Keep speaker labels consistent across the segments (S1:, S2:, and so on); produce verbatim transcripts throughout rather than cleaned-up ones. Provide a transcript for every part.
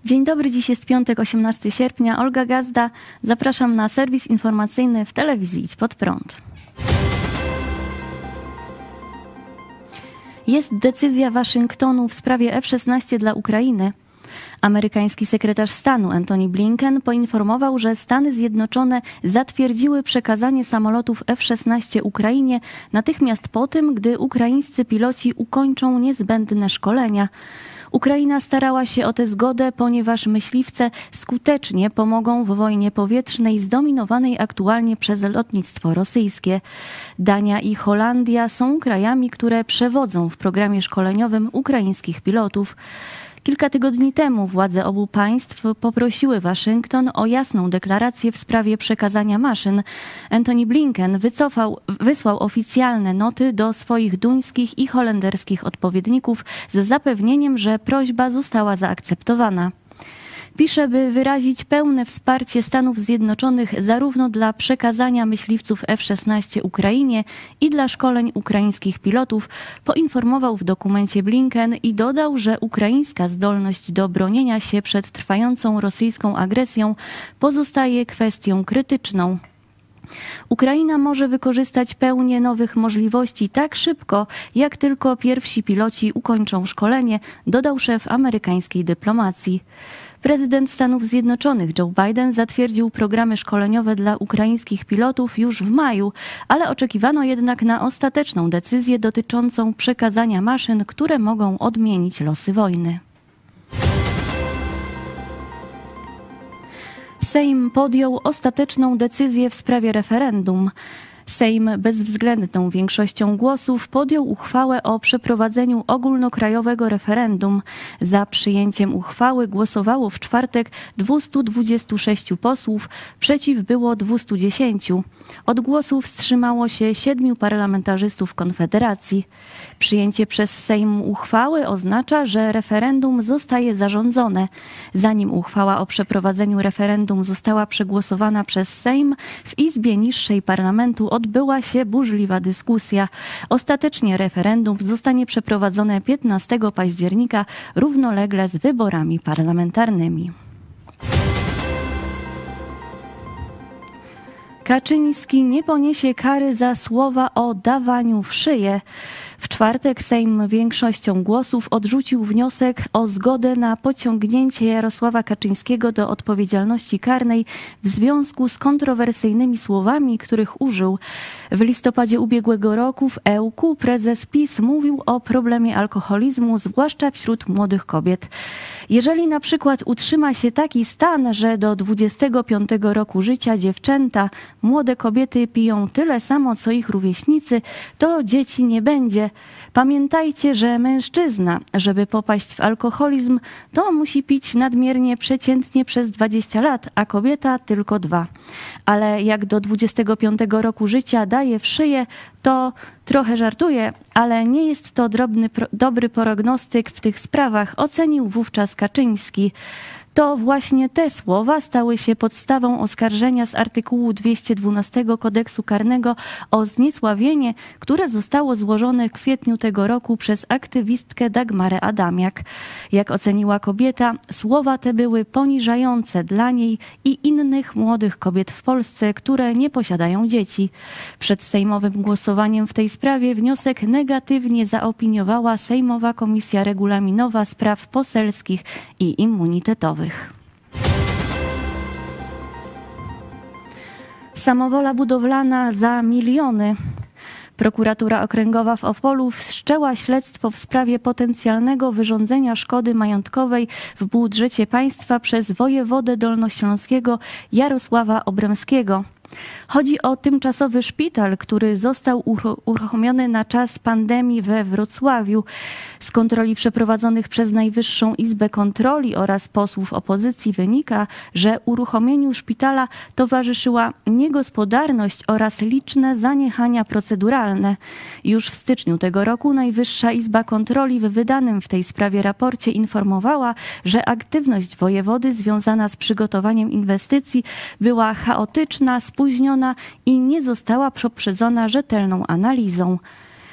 S1: Dzień dobry, dziś jest piątek, osiemnastego sierpnia. Olga Gazda. Zapraszam na serwis informacyjny w telewizji Idź Pod Prąd. Jest decyzja Waszyngtonu w sprawie F szesnaście dla Ukrainy. Amerykański sekretarz stanu Antony Blinken poinformował, że Stany Zjednoczone zatwierdziły przekazanie samolotów F szesnaście Ukrainie natychmiast po tym, gdy ukraińscy piloci ukończą niezbędne szkolenia. Ukraina starała się o tę zgodę, ponieważ myśliwce skutecznie pomogą w wojnie powietrznej zdominowanej aktualnie przez lotnictwo rosyjskie. Dania i Holandia są krajami, które przewodzą w programie szkoleniowym ukraińskich pilotów. Kilka tygodni temu władze obu państw poprosiły Waszyngton o jasną deklarację w sprawie przekazania maszyn. Antony Blinken wycofał, wysłał oficjalne noty do swoich duńskich i holenderskich odpowiedników z zapewnieniem, że prośba została zaakceptowana. Pisze, by wyrazić pełne wsparcie Stanów Zjednoczonych zarówno dla przekazania myśliwców F szesnaście Ukrainie i dla szkoleń ukraińskich pilotów, poinformował w dokumencie Blinken i dodał, że ukraińska zdolność do bronienia się przed trwającą rosyjską agresją pozostaje kwestią krytyczną. Ukraina może wykorzystać pełnię nowych możliwości tak szybko, jak tylko pierwsi piloci ukończą szkolenie, dodał szef amerykańskiej dyplomacji. Prezydent Stanów Zjednoczonych Joe Biden zatwierdził programy szkoleniowe dla ukraińskich pilotów już w maju, ale oczekiwano jednak na ostateczną decyzję dotyczącą przekazania maszyn, które mogą odmienić losy wojny. Sejm podjął ostateczną decyzję w sprawie referendum. Sejm bezwzględną większością głosów podjął uchwałę o przeprowadzeniu ogólnokrajowego referendum. Za przyjęciem uchwały głosowało w czwartek dwieście dwadzieścia sześć posłów, przeciw było dwieście dziesięć. Od głosu wstrzymało się siedmiu parlamentarzystów Konfederacji. Przyjęcie przez Sejm uchwały oznacza, że referendum zostaje zarządzone. Zanim uchwała o przeprowadzeniu referendum została przegłosowana przez Sejm, w Izbie Niższej Parlamentu odbyła się burzliwa dyskusja. Ostatecznie referendum zostanie przeprowadzone piętnastego października równolegle z wyborami parlamentarnymi. Kaczyński nie poniesie kary za słowa o dawaniu w szyję. W czwartek Sejm większością głosów odrzucił wniosek o zgodę na pociągnięcie Jarosława Kaczyńskiego do odpowiedzialności karnej w związku z kontrowersyjnymi słowami, których użył. W listopadzie ubiegłego roku w Ełku prezes PiS mówił o problemie alkoholizmu, zwłaszcza wśród młodych kobiet. Jeżeli na przykład utrzyma się taki stan, że do dwudziestego piątego roku życia dziewczęta, młode kobiety piją tyle samo, co ich rówieśnicy, to dzieci nie będzie. Pamiętajcie, że mężczyzna, żeby popaść w alkoholizm, to musi pić nadmiernie przeciętnie przez dwadzieścia lat, a kobieta tylko dwa. Ale jak do dwudziestego piątego roku życia daje w szyję, to trochę żartuje, ale nie jest to drobny, pro, dobry prognostyk w tych sprawach, ocenił wówczas Kaczyński. To właśnie te słowa stały się podstawą oskarżenia z artykułu dwieście dwunastego Kodeksu Karnego o zniesławienie, które zostało złożone w kwietniu tego roku przez aktywistkę Dagmarę Adamiak. Jak oceniła kobieta, słowa te były poniżające dla niej i innych młodych kobiet w Polsce, które nie posiadają dzieci. Przed sejmowym głosowaniem w tej sprawie wniosek negatywnie zaopiniowała Sejmowa Komisja Regulaminowa Spraw Poselskich i Immunitetowych. Samowola budowlana za miliony. Prokuratura Okręgowa w Opolu wszczęła śledztwo w sprawie potencjalnego wyrządzenia szkody majątkowej w budżecie państwa przez wojewodę dolnośląskiego Jarosława Obremskiego. Chodzi o tymczasowy szpital, który został uruchomiony na czas pandemii we Wrocławiu. Z kontroli przeprowadzonych przez Najwyższą Izbę Kontroli oraz posłów opozycji wynika, że uruchomieniu szpitala towarzyszyła niegospodarność oraz liczne zaniechania proceduralne. Już w styczniu tego roku Najwyższa Izba Kontroli w wydanym w tej sprawie raporcie informowała, że aktywność wojewody związana z przygotowaniem inwestycji była chaotyczna, spóźniona i nie została poprzedzona rzetelną analizą.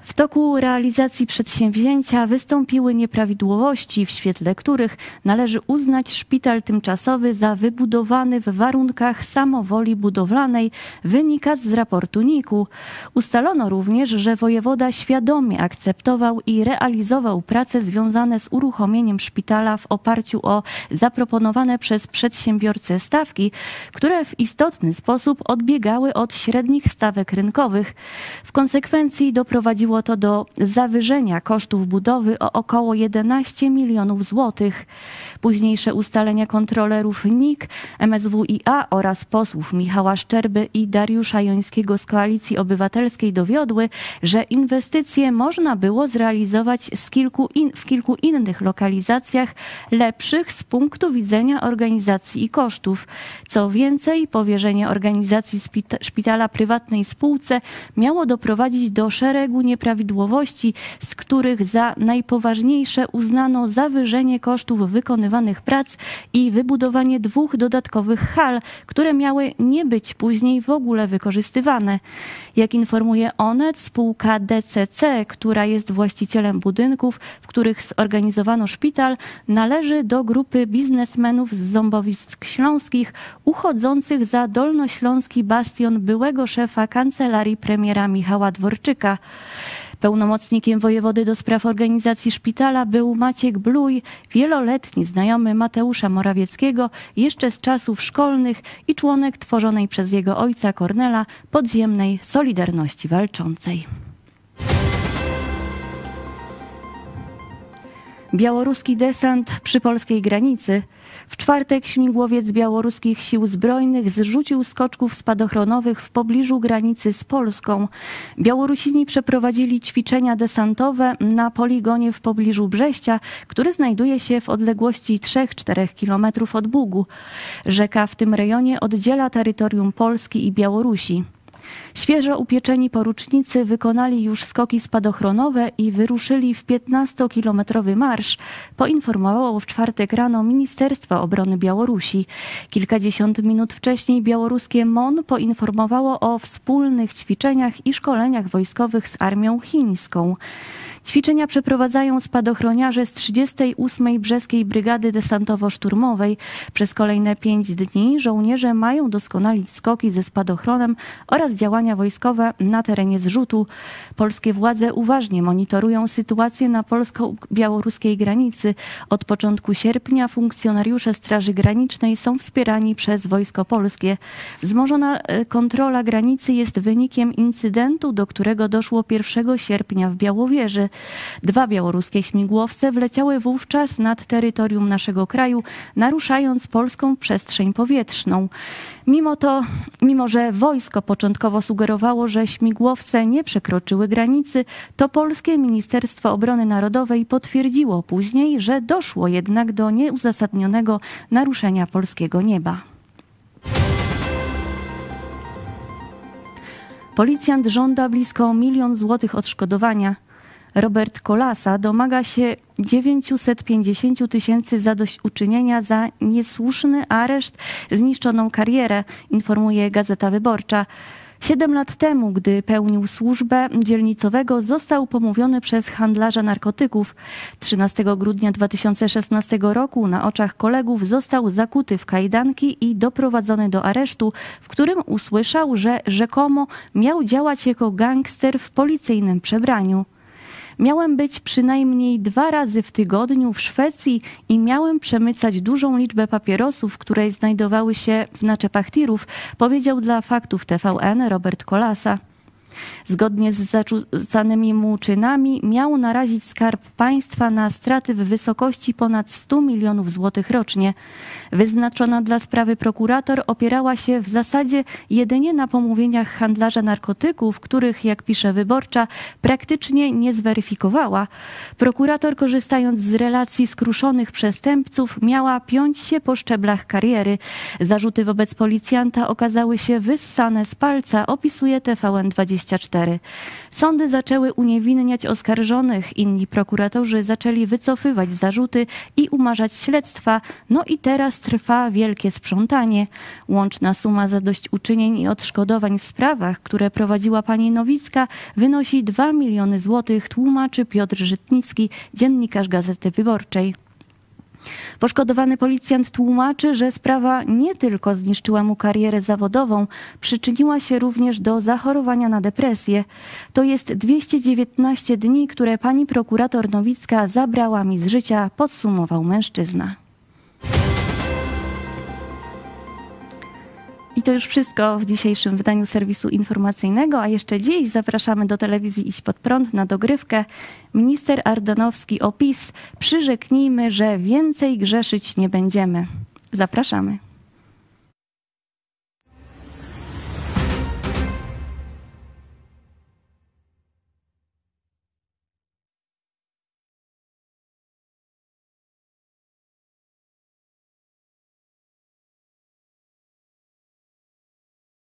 S1: W toku realizacji przedsięwzięcia wystąpiły nieprawidłowości, w świetle których należy uznać szpital tymczasowy za wybudowany w warunkach samowoli budowlanej, wynika z raportu N I K-u. Ustalono również, że wojewoda świadomie akceptował i realizował prace związane z uruchomieniem szpitala w oparciu o zaproponowane przez przedsiębiorcę stawki, które w istotny sposób odbiegały od średnich stawek rynkowych. W konsekwencji doprowadziło to do zawyżenia kosztów budowy o około jedenaście milionów złotych. Późniejsze ustalenia kontrolerów N I K, M S W i A oraz posłów Michała Szczerby i Dariusza Jońskiego z Koalicji Obywatelskiej dowiodły, że inwestycje można było zrealizować z kilku in, w kilku innych lokalizacjach lepszych z punktu widzenia organizacji i kosztów. Co więcej, powierzenie organizacji szpitala prywatnej spółce miało doprowadzić do szeregu nieprawidłowości, z których za najpoważniejsze uznano zawyżenie kosztów wykonywanych prac i wybudowanie dwóch dodatkowych hal, które miały nie być później w ogóle wykorzystywane. Jak informuje Onet, spółka D C C, która jest właścicielem budynków, w których zorganizowano szpital, należy do grupy biznesmenów z Ząbowisk Śląskich uchodzących za dolnośląski bastion byłego szefa kancelarii premiera Michała Dworczyka. Pełnomocnikiem wojewody do spraw organizacji szpitala był Maciek Bluj, wieloletni znajomy Mateusza Morawieckiego jeszcze z czasów szkolnych i członek tworzonej przez jego ojca Kornela podziemnej Solidarności Walczącej. Białoruski desant przy polskiej granicy. W czwartek śmigłowiec białoruskich sił zbrojnych zrzucił skoczków spadochronowych w pobliżu granicy z Polską. Białorusini przeprowadzili ćwiczenia desantowe na poligonie w pobliżu Brześcia, który znajduje się w odległości trzy do czterech kilometrów od Bugu. Rzeka w tym rejonie oddziela terytorium Polski i Białorusi. Świeżo upieczeni porucznicy wykonali już skoki spadochronowe i wyruszyli w piętnastokilometrowy marsz, poinformowało w czwartek rano Ministerstwo Obrony Białorusi. Kilkadziesiąt minut wcześniej białoruskie M O N poinformowało o wspólnych ćwiczeniach i szkoleniach wojskowych z armią chińską. Ćwiczenia przeprowadzają spadochroniarze z trzydziestej ósmej Brzeskiej Brygady Desantowo-Szturmowej. Przez kolejne pięć dni żołnierze mają doskonalić skoki ze spadochronem oraz działania wojskowe na terenie zrzutu. Polskie władze uważnie monitorują sytuację na polsko-białoruskiej granicy. Od początku sierpnia funkcjonariusze Straży Granicznej są wspierani przez Wojsko Polskie. Wzmożona kontrola granicy jest wynikiem incydentu, do którego doszło pierwszego sierpnia w Białowieży. Dwa białoruskie śmigłowce wleciały wówczas nad terytorium naszego kraju, naruszając polską przestrzeń powietrzną. Mimo to, mimo że wojsko początkowo sugerowało, że śmigłowce nie przekroczyły granicy, to polskie Ministerstwo Obrony Narodowej potwierdziło później, że doszło jednak do nieuzasadnionego naruszenia polskiego nieba. Policjant żąda blisko milion złotych odszkodowania. Robert Kolasa domaga się dziewięćset pięćdziesiąt tysięcy zadośćuczynienia za niesłuszny areszt, zniszczoną karierę, informuje Gazeta Wyborcza. Siedem lat temu, gdy pełnił służbę dzielnicowego, został pomówiony przez handlarza narkotyków. trzynastego grudnia dwa tysiące szesnastego roku na oczach kolegów został zakuty w kajdanki i doprowadzony do aresztu, w którym usłyszał, że rzekomo miał działać jako gangster w policyjnym przebraniu. Miałem być przynajmniej dwa razy w tygodniu w Szwecji i miałem przemycać dużą liczbę papierosów, które znajdowały się w naczepach tirów, powiedział dla Faktów T V N Robert Kolasa. Zgodnie z zarzucanymi mu czynami miał narazić Skarb Państwa na straty w wysokości ponad stu milionów złotych rocznie. Wyznaczona dla sprawy prokurator opierała się w zasadzie jedynie na pomówieniach handlarza narkotyków, których, jak pisze Wyborcza, praktycznie nie zweryfikowała. Prokurator, korzystając z relacji skruszonych przestępców, miała piąć się po szczeblach kariery. Zarzuty wobec policjanta okazały się wyssane z palca, opisuje T V N dwadzieścia dwadzieścia cztery. Sądy zaczęły uniewinniać oskarżonych, inni prokuratorzy zaczęli wycofywać zarzuty i umarzać śledztwa, no i teraz trwa wielkie sprzątanie. Łączna suma zadośćuczynień i odszkodowań w sprawach, które prowadziła pani Nowicka, wynosi dwa miliony złotych, tłumaczy Piotr Żytnicki, dziennikarz Gazety Wyborczej. Poszkodowany policjant tłumaczy, że sprawa nie tylko zniszczyła mu karierę zawodową, przyczyniła się również do zachorowania na depresję. To jest dwieście dziewiętnaście dni, które pani prokurator Nowicka zabrała mi z życia, podsumował mężczyzna. I to już wszystko w dzisiejszym wydaniu serwisu informacyjnego, a jeszcze dziś zapraszamy do telewizji Idź Pod Prąd na dogrywkę. Minister Ardanowski o PiS. Przyrzeknijmy, że więcej grzeszyć nie będziemy. Zapraszamy.